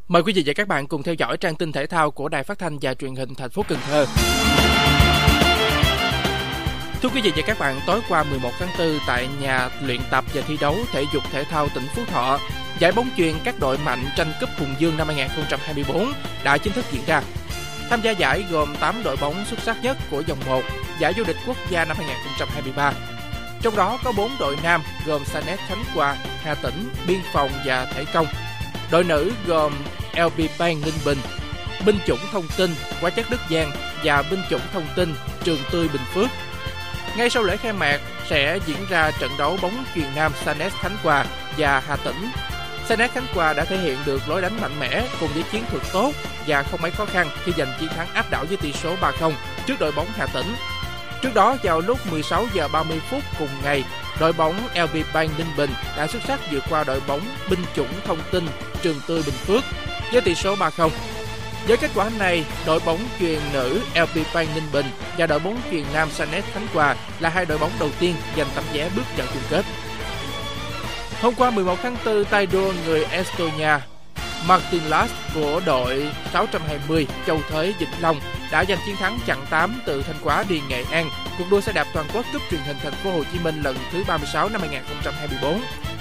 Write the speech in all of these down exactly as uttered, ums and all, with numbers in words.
Mời quý vị và các bạn cùng theo dõi trang tin thể thao của Đài Phát thanh và Truyền hình thành phố Cần Thơ. Thưa quý vị và các bạn, tối qua mười một tháng tư tại nhà luyện tập và thi đấu thể dục thể thao tỉnh Phú Thọ, giải bóng chuyền các đội mạnh tranh cúp Hùng Dương năm hai không hai tư đã chính thức diễn ra. Tham gia giải gồm tám đội bóng xuất sắc nhất của vòng một, giải vô địch quốc gia năm hai không hai ba. Trong đó có bốn đội nam gồm Sanet Khánh Hòa, Hà Tĩnh, Biên Phòng và Thể Công. Đội nữ gồm lờ bê Bank Ninh Bình, Binh chủng Thông tin Hóa chất Đức Giang và Binh chủng Thông tin Trường Tươi Bình Phước. Ngay sau lễ khai mạc sẽ diễn ra trận đấu bóng chuyền nam Sanet Khánh Hòa và Hà Tĩnh. Sanet Khánh Hòa đã thể hiện được lối đánh mạnh mẽ cùng với chiến thuật tốt và không mấy khó khăn khi giành chiến thắng áp đảo với tỷ số ba không trước đội bóng Hà Tĩnh. Trước đó vào lúc mười sáu giờ ba mươi phút cùng ngày, đội bóng lờ bê Bank Ninh Bình đã xuất sắc vượt qua đội bóng Binh chủng Thông tin Trường Tươi Bình Phước với tỷ số ba không. Với kết quả này, đội bóng chuyền nữ lờ bê Bank Ninh Bình và đội bóng chuyền nam Sanet Khánh Hòa là hai đội bóng đầu tiên giành tấm vé bước vào chung kết. Hôm qua mười một tháng tư, tay đua người Estonia Martin Las của đội sáu hai không Châu Thới Vĩnh Long đã giành chiến thắng chặng tám từ Thanh Hóa đi Nghệ An, cuộc đua xe đạp toàn quốc cúp truyền hình thành phố Hồ Chí Minh lần thứ ba mươi sáu năm hai không hai tư.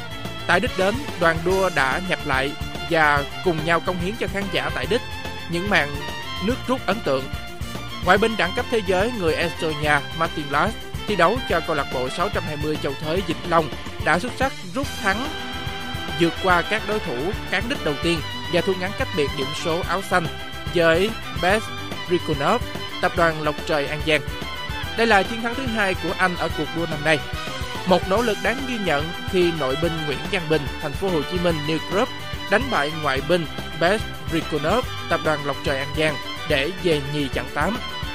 Tại đích đến, đoàn đua đã nhập lại và cùng nhau cống hiến cho khán giả tại đích những màn nước rút ấn tượng. Ngoại binh đẳng cấp thế giới người Estonia Martin Las thi đấu cho câu lạc bộ sáu hai không Châu Thới Vĩnh Long đã xuất sắc rút thắng, vượt qua các đối thủ cán đích đầu tiên và thu ngắn cách biệt điểm số áo xanh với Best Riconov, tập đoàn Lộc Trời An Giang. Đây là chiến thắng thứ hai của anh ở cuộc đua năm nay. Một nỗ lực đáng ghi nhận khi nội binh Nguyễn Văn Bình, thành phố Hồ Chí Minh New Group đánh bại ngoại binh Best Riconov, tập đoàn Lộc Trời An Giang để về nhì chặng tám.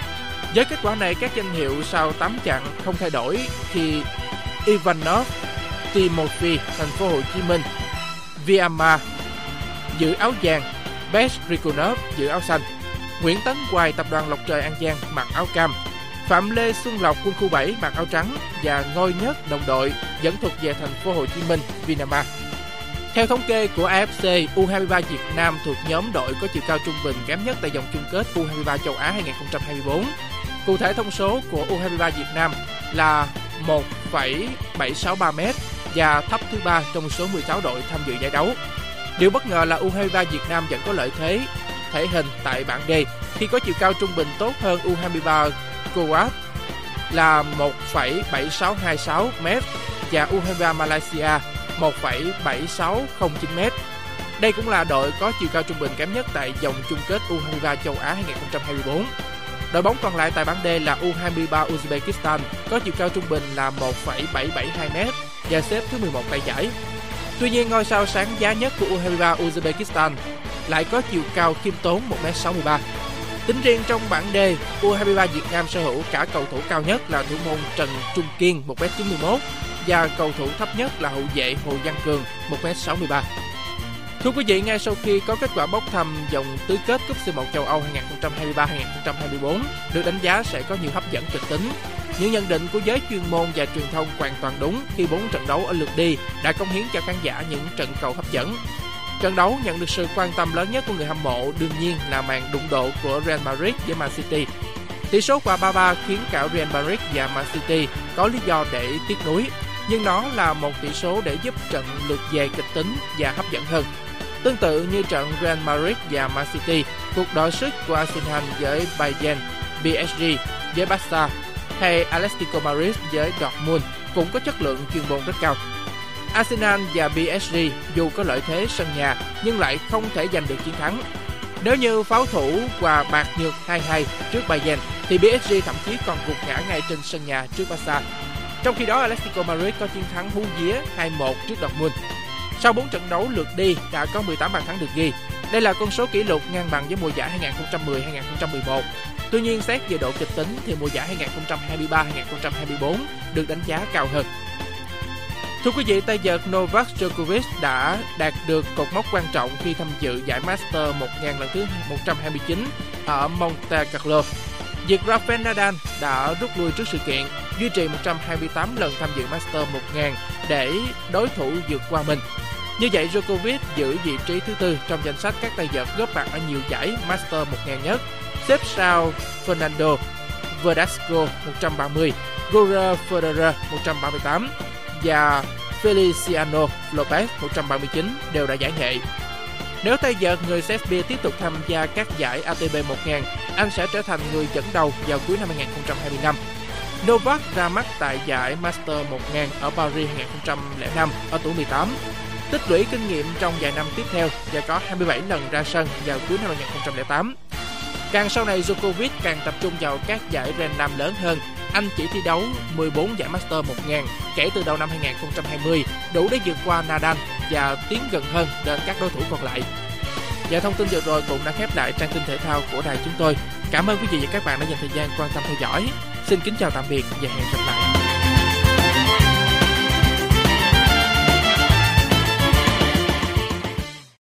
Với kết quả này, các danh hiệu sau tám chặng không thay đổi khi Ivanov, Timothy, thành phố Hồ Chí Minh, Viama giữ áo vàng, Best Riconov giữ áo xanh, Nguyễn Tấn Hoài, tập đoàn Lộc Trời An Giang mặc áo cam, Phạm Lê Xuân Lộc, quân khu bảy mặc áo trắng và Ngôi Nhất đồng đội vẫn thuộc về thành phố Hồ Chí Minh, Vinama. Theo thống kê của a ép xê, u hai ba Việt Nam thuộc nhóm đội có chiều cao trung bình kém nhất tại vòng chung kết u hai ba châu Á hai không hai tư. Cụ thể, thông số của u hai ba Việt Nam là một phẩy bảy sáu ba mét và thấp thứ ba trong số mười sáu đội tham dự giải đấu. Điều bất ngờ là u hai ba Việt Nam vẫn có lợi thế thể hình tại bảng D khi có chiều cao trung bình tốt hơn u hai ba Kuwait là một phẩy bảy sáu hai sáu mét và u hai ba Malaysia một phẩy bảy sáu không chín mét. Đây cũng là đội có chiều cao trung bình kém nhất tại vòng chung kết u hai ba châu Á hai không hai tư. Đội bóng còn lại tại bảng D là u hai ba Uzbekistan có chiều cao trung bình là một phẩy bảy bảy hai mét và xếp thứ mười một tại giải. Tuy nhiên, ngôi sao sáng giá nhất của u hai ba Uzbekistan lại có chiều cao khiêm tốn một mét sáu mươi ba. Tính riêng trong bảng D, u hai ba Việt Nam sở hữu cả cầu thủ cao nhất là thủ môn Trần Trung Kiên một mét chín mươi mốt và cầu thủ thấp nhất là hậu vệ Hồ Văn Cường một mét sáu mươi ba. Thưa quý vị, ngay sau khi có kết quả bốc thăm vòng tứ kết cúp xê một châu Âu hai không hai ba hai không hai tư được đánh giá sẽ có nhiều hấp dẫn kịch tính. Những nhận định của giới chuyên môn và truyền thông hoàn toàn đúng khi bốn trận đấu ở lượt đi đã cống hiến cho khán giả những trận cầu hấp dẫn. Trận đấu nhận được sự quan tâm lớn nhất của người hâm mộ đương nhiên là màn đụng độ của Real Madrid với Man City. Tỷ số qua ba ba khiến cả Real Madrid và Man City có lý do để tiếc nuối, nhưng nó là một tỷ số để giúp trận lượt về kịch tính và hấp dẫn hơn. Tương tự như trận Real Madrid và Man City, cuộc đọ sức của Arsenal với Bayern, pê ét giê với Barca hay Atletico Madrid với Dortmund cũng có chất lượng chuyên môn rất cao. Arsenal và pê ét giê dù có lợi thế sân nhà nhưng lại không thể giành được chiến thắng. Nếu như pháo thủ và bạc nhược hai hai trước Bayern thì pê ét giê thậm chí còn gục ngã ngay trên sân nhà trước Barca. Trong khi đó, Atletico Madrid có chiến thắng hú vía hai một trước Dortmund. Sau bốn trận đấu lượt đi đã có mười tám bàn thắng được ghi. Đây là con số kỷ lục ngang bằng với mùa giải hai không một không hai không một một. Tuy nhiên, xét về độ kịch tính thì mùa giải hai không hai ba hai không hai tư được đánh giá cao hơn. Thưa quý vị, tay vợt Novak Djokovic đã đạt được cột mốc quan trọng khi tham dự giải Master một nghìn lần thứ một trăm hai mươi chín ở Monte Carlo. Việc Rafael Nadal đã rút lui trước sự kiện, duy trì một trăm hai mươi tám lần tham dự Master một nghìn để đối thủ vượt qua mình. Như vậy, Djokovic giữ vị trí thứ tư trong danh sách các tay vợt góp mặt ở nhiều giải Master một nghìn nhất, xếp sau Fernando Verdasco một trăm ba mươi, Roger Federer một trăm ba mươi tám và Feliciano Lopez một trăm ba mươi chín đều đã giải nghệ. Nếu tay vợt người Serbia tiếp tục tham gia các giải a tê pê một nghìn, anh sẽ trở thành người dẫn đầu vào cuối năm hai không hai lăm. Novak ra mắt tại giải Master một nghìn ở Paris hai không không năm ở tuổi mười tám, tích lũy kinh nghiệm trong vài năm tiếp theo và có hai mươi bảy lần ra sân vào cuối năm hai không không tám. Càng sau này, Djokovic càng tập trung vào các giải Grand Slam lớn hơn. Anh chỉ thi đấu mười bốn giải Master một nghìn kể từ đầu năm hai không hai không, đủ để vượt qua Nadal và tiến gần hơn đến các đối thủ còn lại. Và thông tin vừa rồi cũng đã khép lại trang tin thể thao của đài chúng tôi. Cảm ơn quý vị và các bạn đã dành thời gian quan tâm theo dõi. Xin kính chào tạm biệt và hẹn gặp lại.